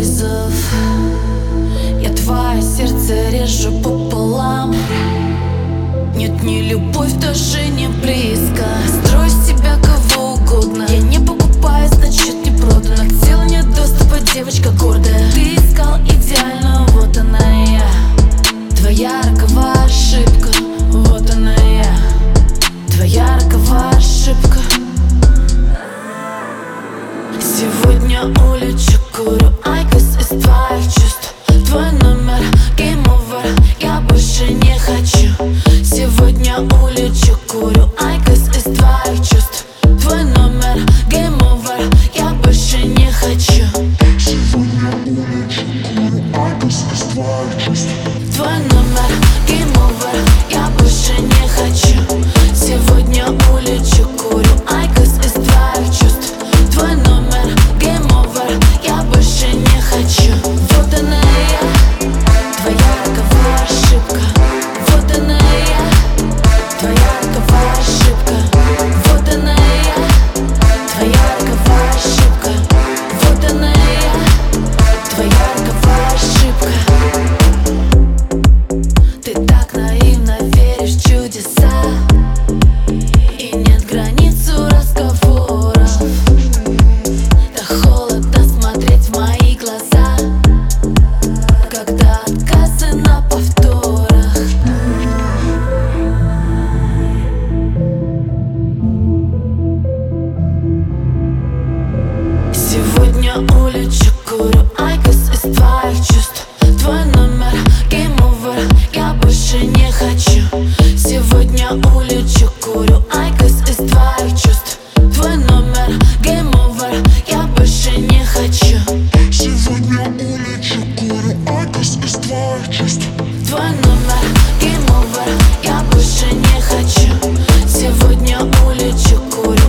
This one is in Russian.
вызов. Я твое сердце режу пополам. Нет, не любовь, даже не близко. Строй из себя кого угодно. Я не покупаю, значит не продано. К телу нет доступа, девочка гордая. Ты искал идеальную, вот она я. Твоя роковая ошибка, вот она я. Твоя роковая ошибка. Сегодня улечу, курю айкос из твоих чувств. Твой номер, game over, я больше не хочу. Сегодня улечу, курю айкос из твоих чувств. Твой номер, game over, я больше не хочу. Сегодня улечу, курю айкос из твоих чувств. Твой номер, game over, я больше не хочу. Сегодня улечу, курю айкос из твоих чувств. Твой номер, game over, я больше не хочу. Вот она я, твоя роковая ошибка. Вот она я, твоя роковая ошибка. Вот она я, твоя роковая ошибка. Вот она я, твоя роковая ошибка. Ты так наивно веришь в чудеса, и нет границ у разговоров. Так холодно смотреть в мои глаза, когда отказы на повторах. Сегодня улечу, курю айкос из твоих чувств. Твой номер, game over, я больше не хочу. Сегодня улечу, курю айкос из твоих чувств. Твой номер, game over, я больше не хочу. Сегодня улечу, курю айкос из твоих чувств. Твой номер, game over, я больше не хочу. Сегодня улечу, курю